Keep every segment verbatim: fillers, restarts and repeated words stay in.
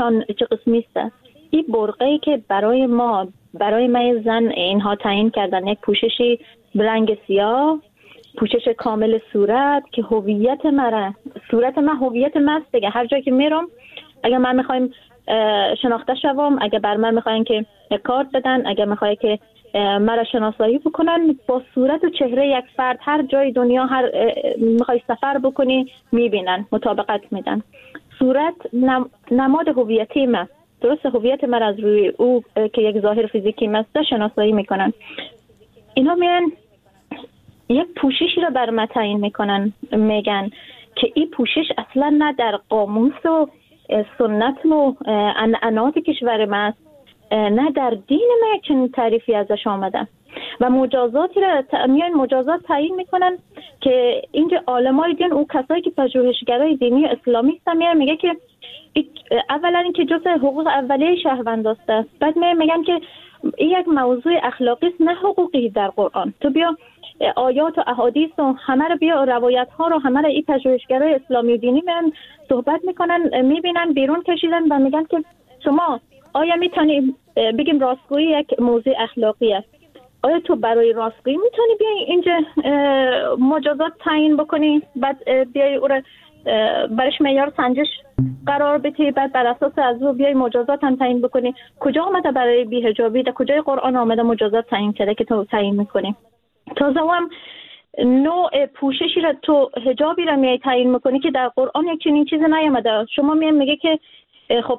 برایشان چه قسمی است. این برقه‌ای که برای ما برای من زن اینها تعیین کردن، یک پوششی رنگ سیاه، پوشش کامل صورت که هویت مرا، صورت من هویت من است دیگه. هر جایی که میرم اگر من میخوایم شناخته شوم، اگر بر من میخواین که کارت بدن، اگر میخوای که مرا شناسایی بکنن با صورت و چهره یک فرد، هر جای دنیا هر میخوای سفر بکنی میبینن، مطابقت میدن. صورت نم... نماد هویتی من، درست هویت من از روی او که یک ظاهر فیزیکی است شناسایی میکنن. اینا میان یک پوششی را بر من تعیین میکنن، میگن که این پوشش اصلا نه در قاموس و سنت و عنعنات کشور ما است، نه در دین ما چنین تعریفی ازش آمده و مجازاتی را میان مجازات تعیین میکنن که اینجا عالمای دین، او کسایی که پژوهشگرای دینی اسلامی هستن، میان میگه که اولا اینکه جزء حقوق اولیه شهروند است. بعد میان میگن که این یک موضوع اخلاقی است نه حقوقی در قرآن. تو بیا آیات و احادیث و همه رو بیا، روایت ها رو همه رو این پژوهشگرای اسلامی دینی میان صحبت میکنن، میبینن بیرون کشیدن و میگن که شما آیا میتونی بگیم راستگویی یک موضوع اخلاقی است، آیا تو برای راستگویی میتونی بیای اینجا مجازات تعیین بکنی، بعد بیای او را برش معیار سنجش قرار بدی، بعد بر اساس از او بیای مجازات هم تعیین بکنی؟ کجا آمده برای بی‌حجابی؟ در کجای قرآن آمده مجازات تعیین کرده که تو تعیین میکنی؟ تازه هم نوع پوششی را، تو حجابی را میای تعیین میکنی که در قرآن یک چنین چیز نیامده. شما میای میگه که خب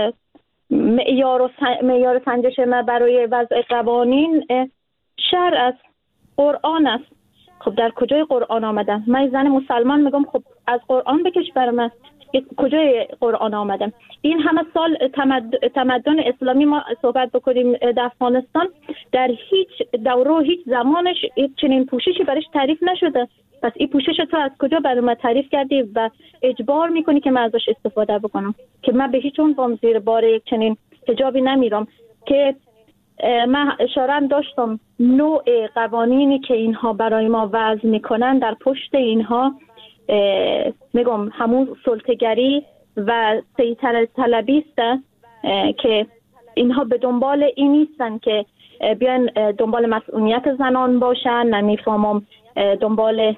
معیار و معیار سنجش ما برای وضع قوانین شرع است، قرآن است. خب در کجای قرآن آمده؟ من زن مسلمان میگم خب از قرآن بکش بر من، کجای قرآن آمده؟ این همه سال تمد... تمدن اسلامی ما صحبت بکنیم در افغانستان، در هیچ دوره و هیچ زمانش چنین پوششی برش تعریف نشده. پس این پوشش تو از کجا برای من تعریف کردی و اجبار میکنی که من ازش استفاده بکنم؟ که من به هیچ عنوان زیر بار یک چنین حجابی نمیرم. که من اشاره داشتم نوع قوانینی که اینها برای ما وضع میکنن، در پشت اینها میگم همون سلطه‌گری و سیطره طلبی است که اینها به دنبال این نیستن که بیان دنبال مسئولیت زنان باشن، نمیفهمم دنبال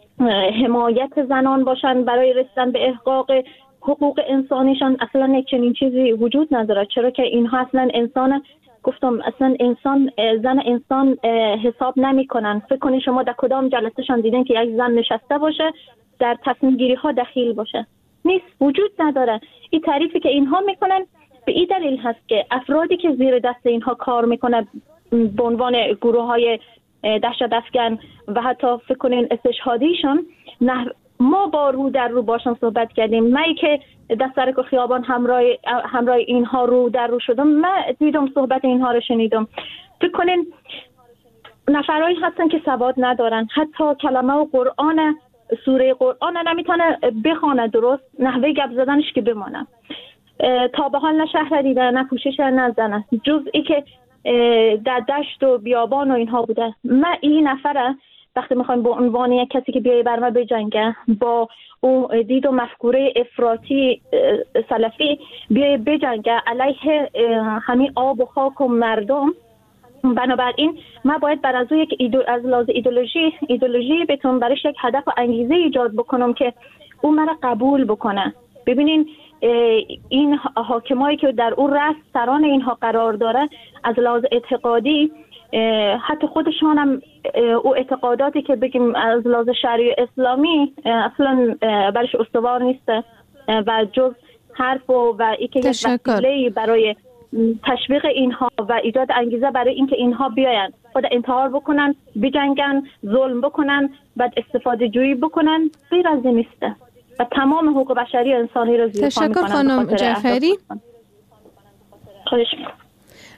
حمایت زنان باشن برای رسیدن به احقاق حقوق انسانیشان. اصلا یک چنین چیزی وجود نداره، چرا که اینها اصلا انسان، گفتم اصلا انسان، زن انسان حساب نمی کنن. فکر کنید شما در کدام جلسهشان دیدن که یک زن نشسته باشه در تصمیم گیری ها دخیل باشه؟ نیست، وجود نداره. این تعریفی که اینها میکنن به این دلیل هست که افرادی که زیر دست اینها کار میکنه به عنوان گروه های دهشت افکن و حتی فکر کنین استشهادیشان، نه ما با رو در رو باشن صحبت کردیم. من که در سرک خیابان همراه همراه اینها رو در رو شدم، من دیدم صحبت اینها رو شنیدم. فکر کنین نفرایی هستن که سواد ندارن، حتی کلمه و قرآن، سوره قرآن نمیتونه بخونه درست، نحوه گپ زدنش که بمانه. تا به حال نه شهر دیده، نه پوشش نزنه، جز ای که در دشت و بیابان و اینها بوده. من این نفره وقتی میخوایم با عنوان یک کسی که بیای بر ما بجنگه با او دید و مفکوره افراطی سلفی بیای بجنگه علیه همین آب و خاک و مردم، بنابراین من باید بر از او یک ایدو از لحاظ ایدئولوژی ایدئولوژی بتونم برایش یک هدف و انگیزه ایجاد بکنم که او مرا قبول بکنه. ببینین این حاکمایی که در اون رأس سران اینها قرار داره، از لحاظ اعتقادی حتی خودشان هم او اعتقاداتی که بگیم از لحاظ شرعی اسلامی اصلا برش استوار نیست و جز حرف و و ای که یک وسیله برای تشویق اینها و ایجاد انگیزه برای اینکه اینها بیاین خود انتحار بکنن، بجنگن، ظلم بکنن، بعد استفاده جویی بکنن، غیر از این نیسته و تمام حقوق بشری و انسانی رو زیر پا میکنن. تشکر خانم جعفری.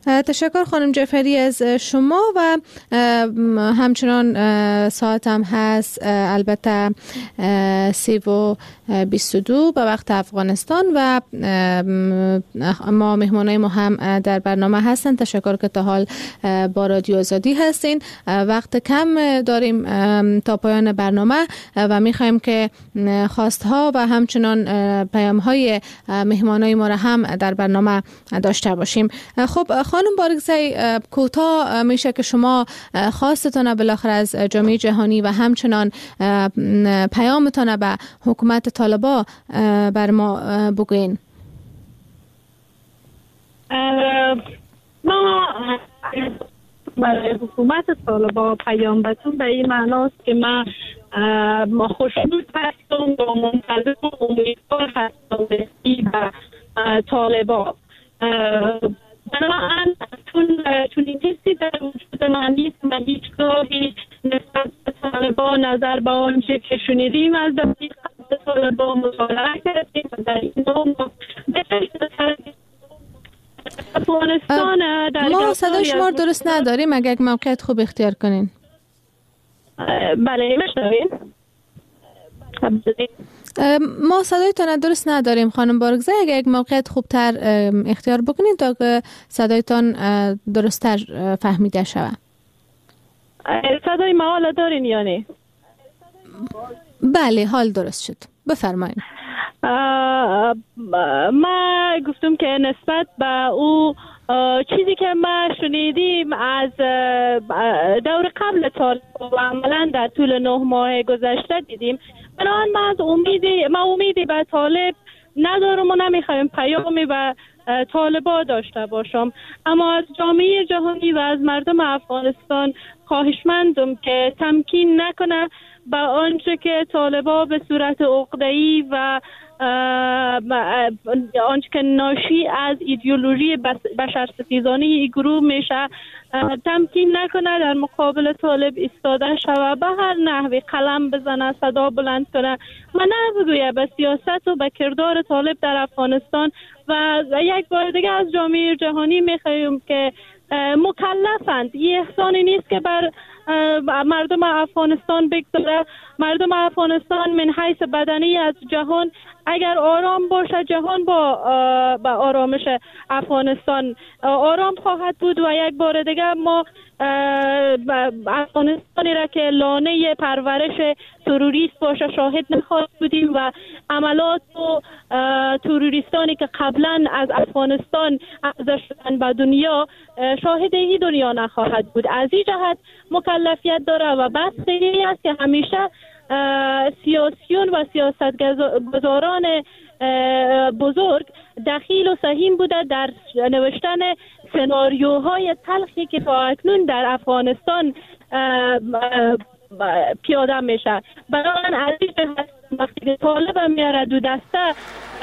تشکر خانم جعفری از شما و همچنان ساعت هم هست البته سی و بیست و دو به وقت افغانستان و ما مهمانای ما هم در برنامه هستن. تشکر که تا حال با رادیو آزادی هستین. وقت کم داریم تا پایان برنامه و میخوایم که خواستها و همچنان پیام های مهمانای ما را هم در برنامه داشته باشیم. خب خانم بارگزی، کوتاه میشه که شما خواستتان بالاخره از جامعه جهانی و همچنان پیامتان به حکومت طالبان بر ما بگوین. ما برای حکومت طالبان پیام بتون به این معناست که ما ما خوشنود هستم و منتظر و امیدوار هستم به طالبان. بنابراین چون این حسی در وجود من نیست، من هیچ گاهی نسبت به طالبان نظر به آنچه که شنیدیم از دقیق طالبان مطالعه کردیم و در این نوع افغانستان ما صدای شما درست نداریم، اگر یک موقعیت خوب اختیار کنین. بله میشنوین؟ ما صدایتان درست نداریم خانم بارگزی، اگر یک موقعیت خوبتر اختیار بکنید تا که صدایتان درستتر فهمیده شود. صدای ما حالا دارین یعنی؟ بله حال درست شد، بفرمایید. ما گفتم که نسبت به او چیزی که ما شنیدیم از دور قبل طالب و عملا در طول نه ماه گذشته دیدیم، بنابراین ما از امیدی ما امیدی به طالب ندارم و نمیخوایم پیامی به طالبا داشته باشم، اما از جامعه جهانی و از مردم افغانستان خواهشمندم که تمکین نکنه به آنچه که طالبا به صورت عقده‌ای و آنچه که ناشی از ایدئولوژی بشرستیزانه ای گروه میشه تمکین نکنه در مقابل طالب ایستاده شوه، به هر نحوی قلم بزنه، صدا بلند کنه و نبگویه به سیاست و به کردار طالب در افغانستان. و یک بار دیگه از جامعه جهانی میخوایم که مکلفند، این احسانی نیست که بر مردم افغانستان بگذاره. مردم افغانستان من حیث بدنی از جهان اگر آرام باشه، جهان با با آرامش افغانستان آرام خواهد بود و یک بار دیگه ما افغانستانی را که لانه پرورش تروریست باشه شاهد نخواهد بودیم و عملات و تروریستانی که قبلا از افغانستان عرضه شدن به دنیا شاهد این دنیا نخواهد بود. از این جهت مکلفیت داره و بستگی است که همیشه سیاسیون و سیاستگزاران بزرگ دخیل و سهیم بوده در نوشتن سناریوهای تلخی که تا اکنون در افغانستان پیاده میشه. بنابراین از این جهت وقتی طالب میاره دو دسته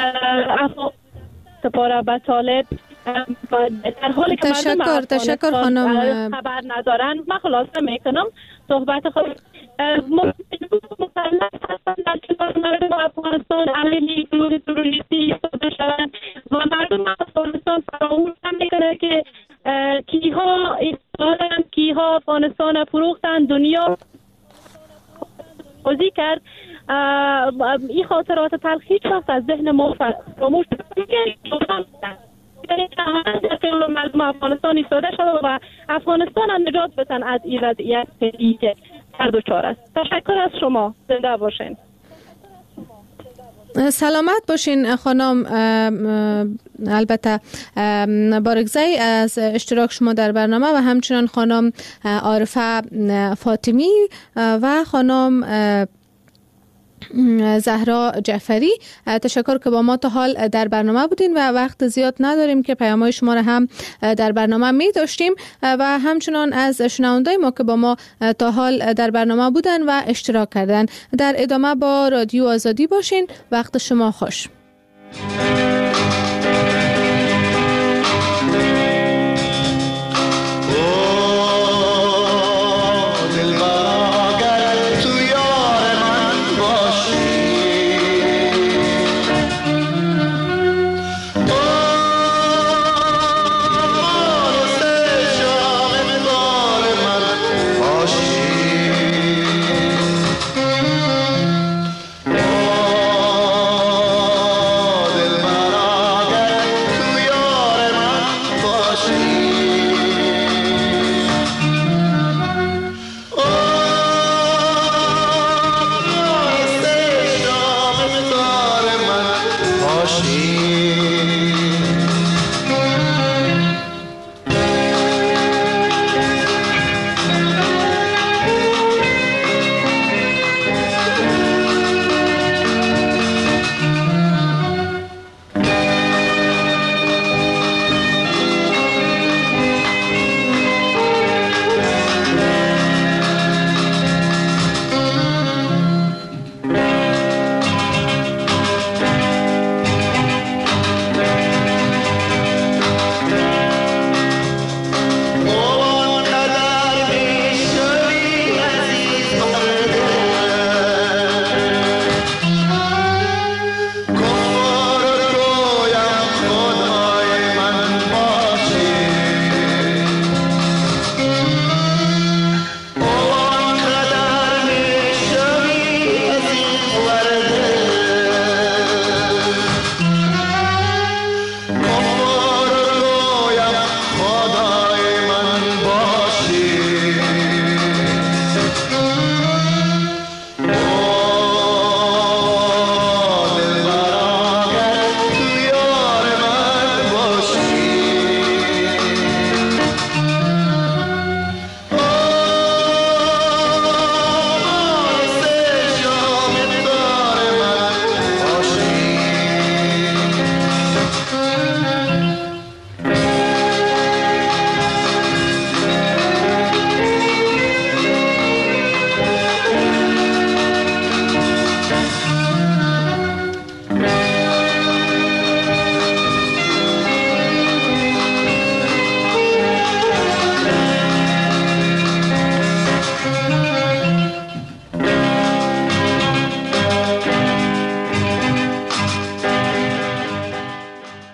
سپاره به طالب در حالی که تشکر تشکر خانم خبر ندارن، من خلاصه میکنم صحبت خود مسلط هستن در کنار مردم افغانستان علیه گروه تروریستی ایستاده شدن و مردم افغانستان فراموش نمیکنه که کیها ایستادن، کیها افغانستان فروختن، دنیا بازی کرد. این خاطرات تلخ هیچ وقت از ذهن ما فراموش نمیکنه. مردم افغانستان ایستاده شد و افغانستان هم نجات بتن از این وضعیت که هر دو چار است. تشکر از شما، زنده باشین. سلامت باشین خانم. البته بارگزی از اشتراک شما در برنامه و همچنان خانم عارفه فاطمی و خانم زهرا جعفری، تشکر که با ما تا حال در برنامه بودین و وقت زیاد نداریم که پیام‌های شما را هم در برنامه می داشتیم و همچنان از شنوندای ما که با ما تا حال در برنامه بودن و اشتراک کردن. در ادامه با رادیو آزادی باشین. وقت شما خوش.